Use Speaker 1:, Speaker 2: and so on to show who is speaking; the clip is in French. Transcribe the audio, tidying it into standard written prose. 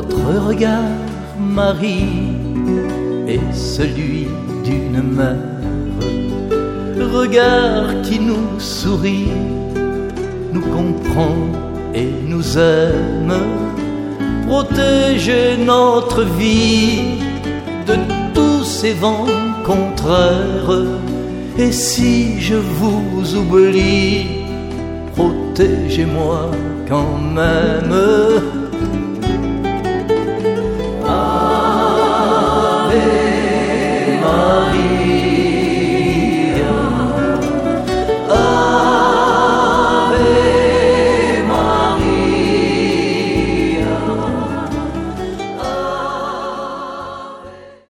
Speaker 1: Votre regard, Marie, est celui d'une mère, regard qui nous sourit, nous comprend et nous aime. Protégez notre vie de tous ces vents contraires. Et si je vous oublie, protégez-moi quand même.